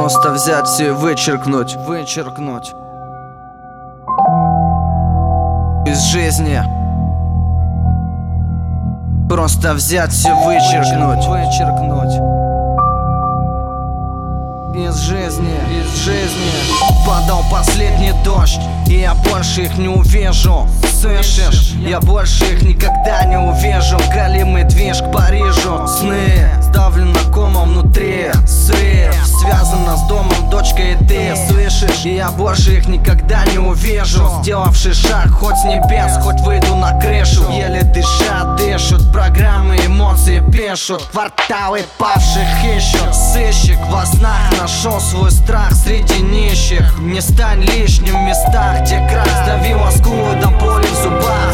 Просто взять все и вычеркнуть из жизни. Просто взять все, вычеркнуть из жизни. Падал последний дождь, и я больше их не увижу. Слышишь? Я больше их никогда не увижу. Галимый движ к Парижу. Сны сдавлено комом внутри. Срыв связано с домом, дочкой и ты. Слышишь? И я больше их никогда не увижу. Сделавший шаг хоть с небес, хоть выйду на крышу. Еле дыша дышат, программы эмоции пишут. Кварталы павших ищут. Сыщик во снах нашел свой страх среди нищих. Не стань лишним в местах, где крах сдавила скулы до боли в зубах.